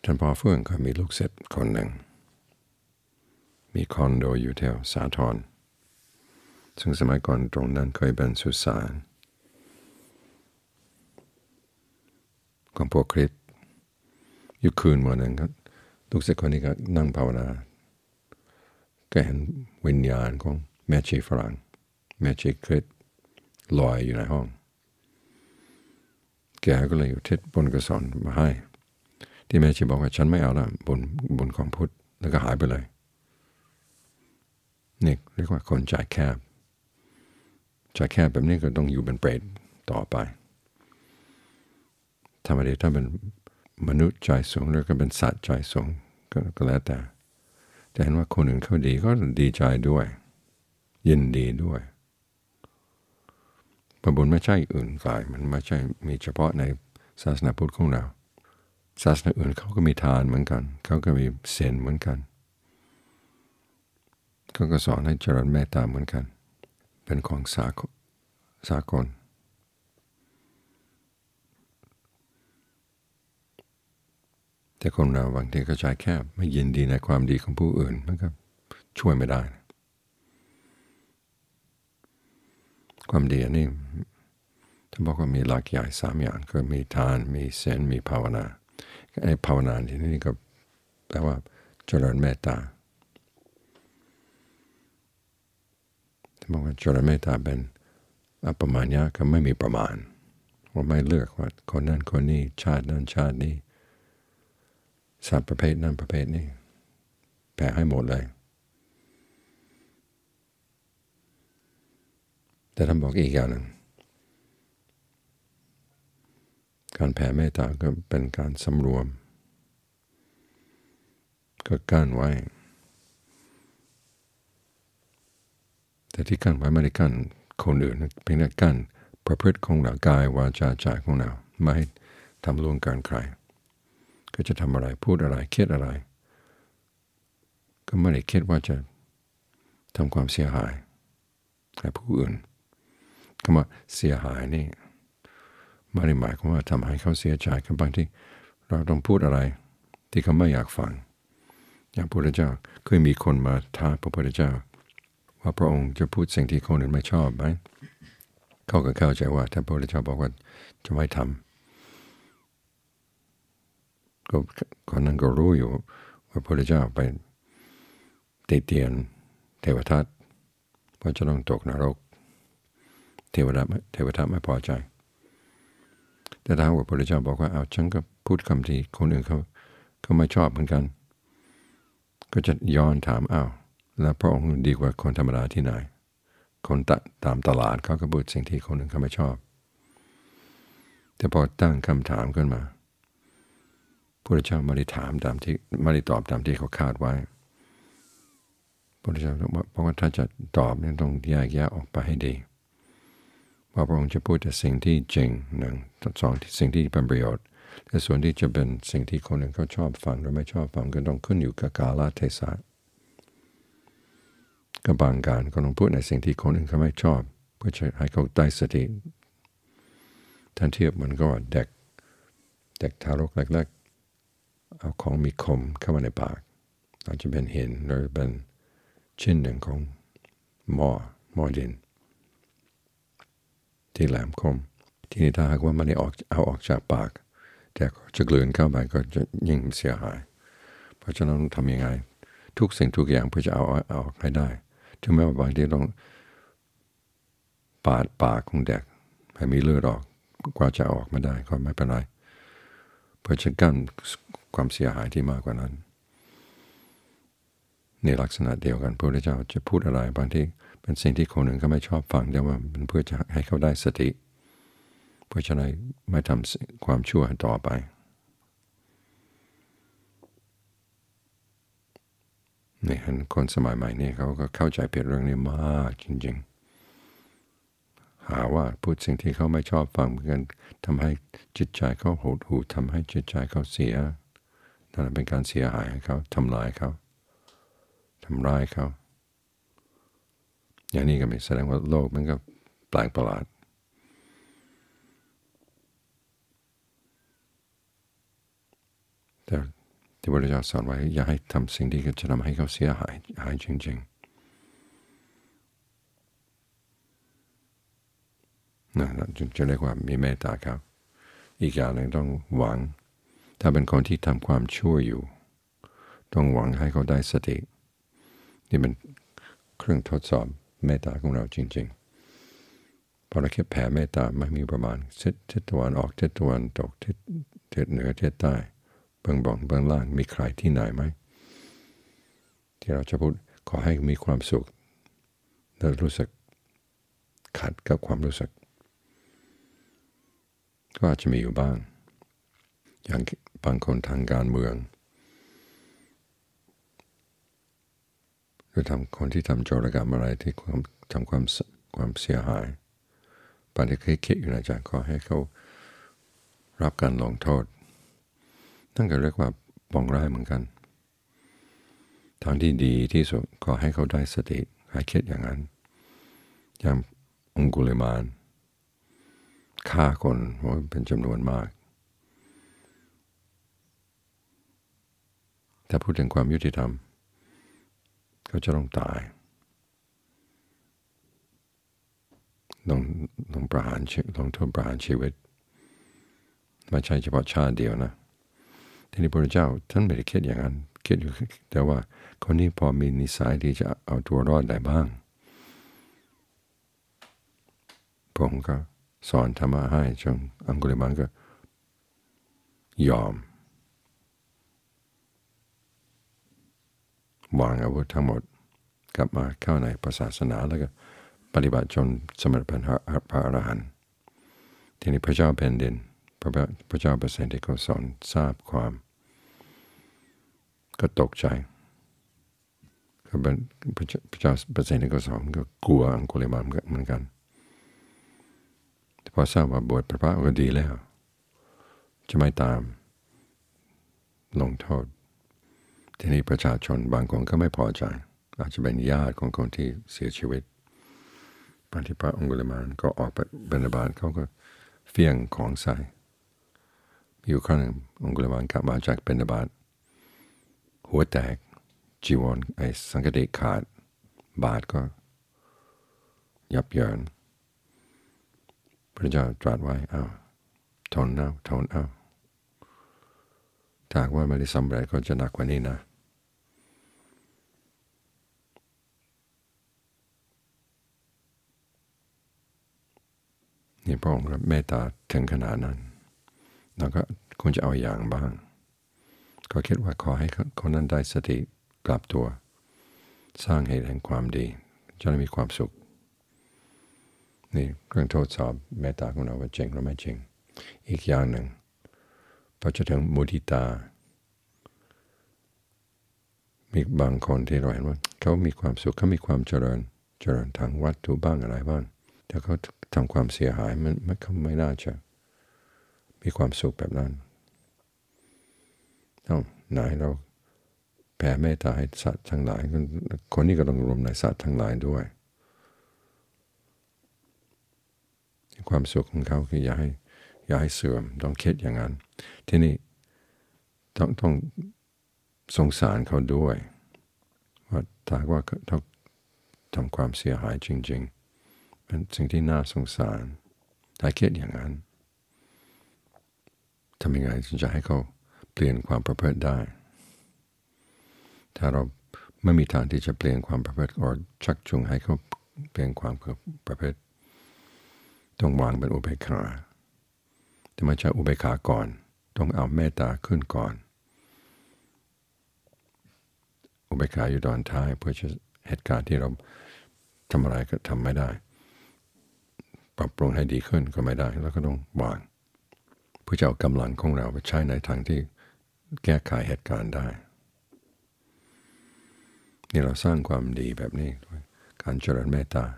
ท่านพ่อเฟื่องก็มีลูกศิษย์คนหนึ่งมีคอนโดอยู่แถวสาทรซึ่งสมัยก่อนตรงนั้นเคยเป็นสุสานของพวกคริสต์อยู่คืนวันหนึ่งครับลูกศิษย์คนนี้ก็นั่งภาวนาก็เห็นวิญญาณของแม่ชีฝรั่งแม่ชีคริสต์ลอยอยู่ในห้องแกก็เลยอุทิศบุญกุศลมาให้ที่แม่ชีบอกว่าฉันไม่เอาละบุญของพุทธแล้วก็หายไปเลยนี่เรียกว่าคนใจแคบแบบนี้ก็ต้องอยู่เป็นเปรตต่อไปธรรมดาถ้าเป็นมนุษย์ใจสูงหรือก็เป็นสัตว์ใจสูงก็แล้วแต่เห็นว่าคนอื่นเขาดีก็ดีใจด้วยยินดีด้วยบุญไม่ใช่อื่นไกลมันไม่ใช่มีเฉพาะในศาสนาพุทธของเราศาสนาอื่นเขาก็มีทานเหมือนกันเขาก็มีศีลเหมือนกันเขาก็สอนให้เจริญเมตตาเหมือนกันเป็นของสากลแต่คนเราบางทีก็ใจแคบไม่ยินดีในความดีของผู้อื่นมันก็ช่วยไม่ได้ความดีอันนี้ท่านบอกว่ามีหลักใหญ่3อย่างคือมีทานมีศีลมีภาวนาไอ้ภาวนาที่นี่ก็แปลว่าเจริญเมตตาท่านบอกว่าเจริญเมตตาเป็นอัปปมาญะก็ไม่มีประมาณว่าไม่เลือกว่าคนนั้นคนนี้ชาตินั้นชาตินี้สัตว์ประเภทนั้นประเภทนี้แผ่ให้หมดเลยแต่ท่านบอกอีกอย่างหนึ่งการแผ่เมตตาก็เป็นการสำรวมก็กั้นไว้แต่ที่กั้นไว้ไม่ได้กั้นคนอื่นเพียงแต่กั้นประพฤติของเรากายวาจาใจของเราไม่ให้ทำล่วงเกินใครก็จะทำอะไรพูดอะไรคิดอะไรก็ไม่ได้คิดว่าจะทำความเสียหายให้ผู้อื่นคำว่าเสียหายนี่ไม่ได้หมายความว่าทำให้เขาเสียใจบางทีเราต้องพูดอะไรที่เขาไม่อยากฟังอย่างพระพุทธเจ้าเคยมีคนมาท้าพระพุทธเจ้าว่าพระองค์จะพูดสิ่งที่คนอื่นไม่ชอบไหมเขาก็เข้าใจว่าถ้าพระพุทธเจ้าบอกว่าจะไม่ทำก็คนนั้นก็รู้อยู่ว่าพระพุทธเจ้าไปติเตียนเทวทัตว่าจะต้องตกนรกเทวทัตไม่พอใจแต่ถ้าว่าพระพุทธเจ้าบอกว่าเอาฉันก็พูดคำที่คนอื่นเขาไม่ชอบเหมือนกันก็จะย้อนถามแล้วพระองค์ดีกว่าคนธรรมดาที่ไหนคนตามตลาดเขาก็พูดสิ่งที่คนอื่นเขาไม่ชอบแต่พอตั้งคำถามขึ้นมาพระพุทธเจ้าไม่ได้ตอบตามที่เขาคาดไว้พระพุทธเจ้าบอกว่าถ้าจะตอบเนี่ยต้องแยกแยะออกไปให้ดีว่าพระองค์จะพูดแต่สิ่งที่จริง1 2สิ่งที่เป็นประโยชน์แต่ส่วนที่จะเป็นสิ่งที่คนอื่นเขาชอบฟังหรือไม่ชอบฟังก็ต้องขึ้นอยู่กับกาลเทศะกับบางการก็ต้องพูดในสิ่งที่คนอื่นเขาไม่ชอบเพื่อให้เขาได้สติท่านเทียบมันก็ว่าเด็กทารกเล็กๆเอาของมีคมเข้ามาในปากอาจจะเป็นหินหรือเป็นชิ้นหนึ่งของหม้อดินที่แหลมคมทีนี้ถ้าหากว่ามันเอาออกจากปากแต่จะกลืนเข้าไปก็จะยิ่งเสียหายเพราะฉะนั้นทำยังไงทุกสิ่งทุกอย่างเพื่อจะเอาออกให้ได้ถึงแม้ว่าบางทีต้องปาดปากของเด็กให้มีเลือดออกกว่าจะออกมาได้ก็ไม่เป็นไรเพื่อจะกั้นความเสียหายที่มากกว่านั้นในลักษณะเดียวกันพระพุทธเจ้าจะพูดอะไรบางทีเป็นสิ่งที่คนหนึ่งเขาไม่ชอบฟังแต่ว่ามันเพื่อจะให้เขาได้สติเพื่อจะได้ไม่ทำความชั่วต่อไปนี่คนสมัยใหม่นี่เขาก็เข้าใจผิดเรื่องนี้มากจริงๆหาว่าพูดสิ่งที่เขาไม่ชอบฟังเหมือนกันทำให้จิตใจเขาหดหู่ทำให้จิตใจเขาเสียนั่นเป็นการเสียหายให้เขาทำร้ายเขาอย่างนี้ก็ไม่แสดงว่าโลกมันก็แปลกประหลาดแต่ที่พระเจ้าสอนไว้อย่าให้ทำสิ่งที่จะทำให้เขาเสียหายจริงๆนะจึงจะเรียกว่ามีเมตตาครับอีกอย่างหนึ่งต้องหวังถ้าเป็นคนที่ทำความชั่วอยู่ต้องหวังให้เขาได้สตินี่เป็นเครื่องทดสอบเมตตาของเราจริงๆพอเราคิดแผ่เมตตาไม่มีประมาณทิศตะวันออกทิศตะวันตกทิศเหนือทิศใต้เบื้องบนเบื้องล่างมีใครที่ไหนไหมที่เราจะพูดขอให้มีความสุขและรู้สึกขัดกับความรู้สึกก็อาจจะมีอยู่บ้างอย่างบางคนทางการเมืองหรือคนที่ทำโจรกรรมอะไรที่ทำความเสียหายบางทีเคยคิดอยู่นะจ๊ะขอให้เขารับการลงโทษนั่นก็เรียกว่าปองร้ายเหมือนกันทางที่ดีที่สุดขอให้เขาได้สติให้คิดอย่างนั้นอย่างองคุลิมานฆ่าคนเป็นจำนวนมากถ้าพูดถึงความยุติธรรมเขาจะต้องตายต้องประหารต้องโทษประหารชีวิตไม่ใช่เฉพาะชาติเดียวนะทีนี้พระเจ้าท่านไม่ได้คิดอย่างนั้นคิดอยู่แต่ว่าคนนี้พอมีนิสัยที่จะเอาตัวรอดได้บ้างผมก็สอนธรรมะให้จนองคุลิมานก็ยอมวางอาวุธทั้งหมดกลับมาเข้าในศาสนาแล้วก็ปฏิบัติจนสำเร็จเป็นพระอรหันต์ทีนี้พระเจ้าแผ่นดินพระเจ้าเปอร์เซ็นต์ที่เขาสอนทราบความก็ตกใจก็เป็นพระเจ้าเปอร์เซ็นต์ที่เขาสอนก็กลัวองคุลิมานเหมือนกันพอทราบว่าบวชพระก็ดีแล้วจะไม่ตามลงโทษทีนี้ประชาชนบางคนก็ไม่พอใจอาจจะเป็นญาติของคนที่เสียชีวิตปฏิพระองคุลิมานก็ออกไปบิณฑบาตเขาก็เฟี้ยงของใส่อยู่ครั้งหนึ่งองคุลิมานกลับมาจากบิณฑบาตหัวแตกจีวรสังฆติขาดบาทก็ยับเยินพระเจ้าตรัสไว้ทนเอาถ้าว่าไม่ได้สำเร็จก็จะหนักกว่านี้นะนี่พระองค์เมตตาถึงขนาดนั้นเราก็ควรจะเอาอย่างบ้างก็คิดว่าขอให้คนนั้นได้สติกลับตัวสร้างเหตุแห่งความดีจะได้มีความสุขนี่เครื่องทดสอบเมตตาของเราว่าจริงหรือไม่จริงอีกอย่างหนึ่งพอจะถึงมุทิตามีบางคนที่เราเห็นว่าเขามีความสุขเขามีความเจริญทางวัตถุบ้างอะไรบ้างแต่เขาทำความเสียหายเขาไม่น่าจะมีความสุขแบบนั้นไหนเราแผ่เมตตาให้สัตว์ทั้งหลายคนนี้ก็ต้องรวมในสัตว์ทั้งหลายด้วยความสุขของเขาคืออย่าให้เสื่อมต้องคิดอย่างนั้นทีนี้ต้องสงสารเขาด้วยว่าถ้าว่าเขาทำความเสียหายจริงๆเป็นสิ่งที่น่าสงสารถ้าคิดอย่างนั้นทำยังไงจึงจะให้เขาเปลี่ยนความประพฤติได้ถ้าเราไม่มีทางที่จะเปลี่ยนความประพฤติหรือชักจูงให้เขาเปลี่ยนความประพฤติต้องวางเป็นอุเบกขาแต่ไม่ใช่อุเบกขาก่อนต้องเอาเมตตาขึ้นก่อนอุเบกขาอยู่ตอนท้ายเพื่อจะเหตุการณ์ที่เราทำอะไรก็ทำไม่ได้ปรับปรุงให้ดีขึ้นก็ไม่ได้แล้วก็ต้องวางเพื่อจะเอากำลังของเราไปใช้ในทางที่แก้ไขเหตุการณ์ได้นี่เราสร้างความดีแบบนี้ด้วยการเจริญเมตตา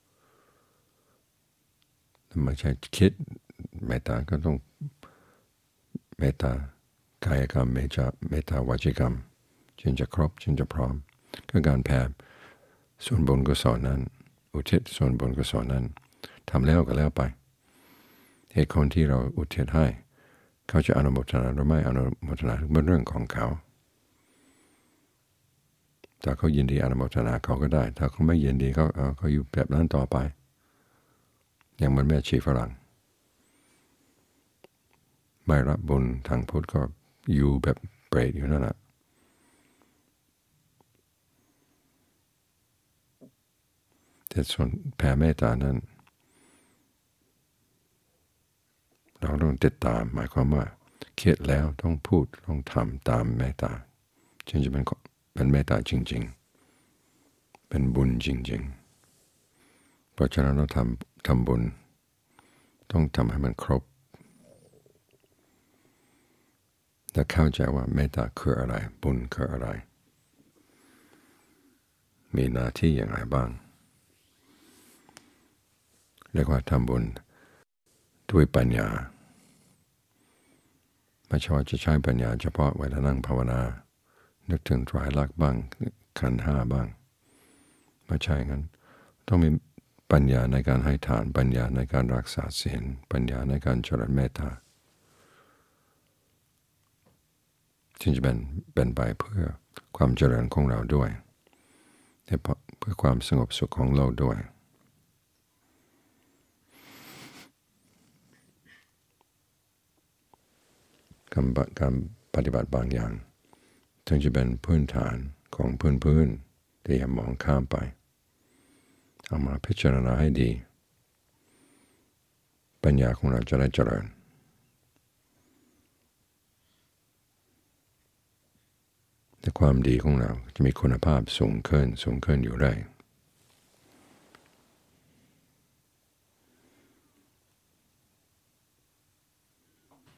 ไม่ใช่คิดเมตตาก็ต้องเมตตากายกรรมเมตตาวาจิกรรมจึงจะครบจึงจะพร้อมก็การแผ่ส่วนบุญกุศลนั้นอุทิศส่วนบุญกุศลนั้นทำแล้วก็แล้วไปเหตุคนที่เราอุทิศให้เขาจะอนุโมทนาหรือไม่อนุโมทนาเป็นเรื่องของเขาถ้าเขายินดีอนุโมทนาเขาก็ได้ถ้าเขาไม่ยินดีเขาอยู่แบบนั้นต่อไปอย่างมันแม่ชีฝรั่งไม่รับบุญทางพุทธก็อยู่แบบเปรตอยู่นั่นแหละแต่ส่วนแผ่เมตตานั้นเราต้องติดตามหมายความว่าคิดแล้วต้องพูดต้องทำตามเมตตาจึงจะเป็นเมตตาจริงๆเป็นบุญจริงๆเพราะฉะนั้นเราทำบุญต้องทำให้มันครบและเข้าใจว่าเมตตาคืออะไรบุญคืออะไรมีหน้าที่อย่างไรบ้างเรียกว่าทำบุญด้วยปัญญาไม่ใช่ว่าจะใช้ปัญญาเฉพาะเวลานั่งภาวนานึกถึงไตรลักษณ์บ้างขันธ์ห้าบ้างไม่ใช่งั้นต้องมีปัญญาในการให้ทานปัญญาในการรักษาศีลปัญญาในการเจริญเมตตาจึงจะเป็นไปเพื่อความเจริญของเราด้วยแต่เพื่อความสงบสุขของโลกด้วยการปฏิบัติบางอย่างถึงจะเป็นพื้นฐานของพื้นที่อย่ามองข้ามไปเอามาพิจารณาให้ดีปัญญาของเราจะได้เจริญแต่ความดีของเราจะมีคุณภาพสูงขึ้นอยู่เรื่อย